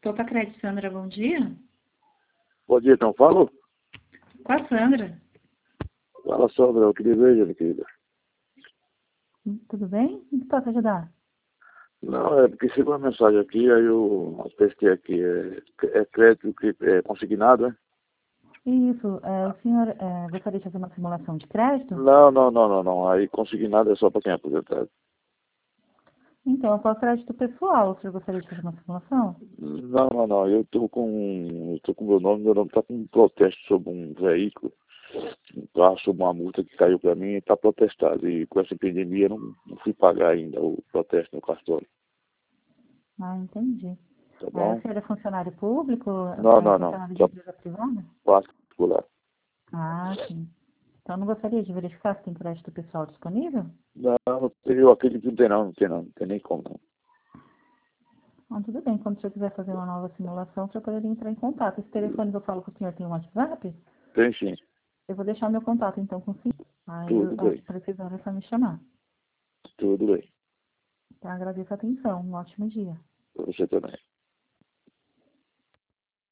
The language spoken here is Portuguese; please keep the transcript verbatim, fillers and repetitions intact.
Topa Crédito, Sandra, bom dia. Bom dia, então, falo? Com a Sandra. Fala, Sandra, eu queria ver, minha querida. Tudo bem? O que posso ajudar? Não, é porque chegou uma mensagem aqui, aí eu pesquei aqui, é, é crédito que é consignado, né? Isso, é, o senhor é, gostaria de fazer uma simulação de crédito? Não, não, não, não, não, aí consignado é só para quem é aposentado. Então, é para crédito pessoal, o senhor gostaria de fazer uma simulação? Não, não, não, eu tô com, eu tô com meu nome, meu nome tá com um protesto sobre um veículo, um carro, sobre uma multa que caiu para mim e tá protestado, e com essa pandemia eu não, não fui pagar ainda o protesto no cartório, Ah, entendi. tá É, o bom? senhor é funcionário público? Não, É não, não, funcionário de só empresa privada? particular. Ah, sim. Então, não gostaria de verificar se tem crédito pessoal disponível? Não, não tem, eu acredito que não tem não, não tem não, não tem nem como não. Então, tudo bem. Quando o senhor quiser fazer uma nova simulação, o senhor poderia entrar em contato. Esse telefone que eu falo com o senhor tem um WhatsApp? Tem sim, Eu vou deixar meu contato, então, com o senhor. Aí, tudo eu, bem, precisando, é só me chamar. tudo bem. Então, agradeço a atenção. Um ótimo dia. Pra você também.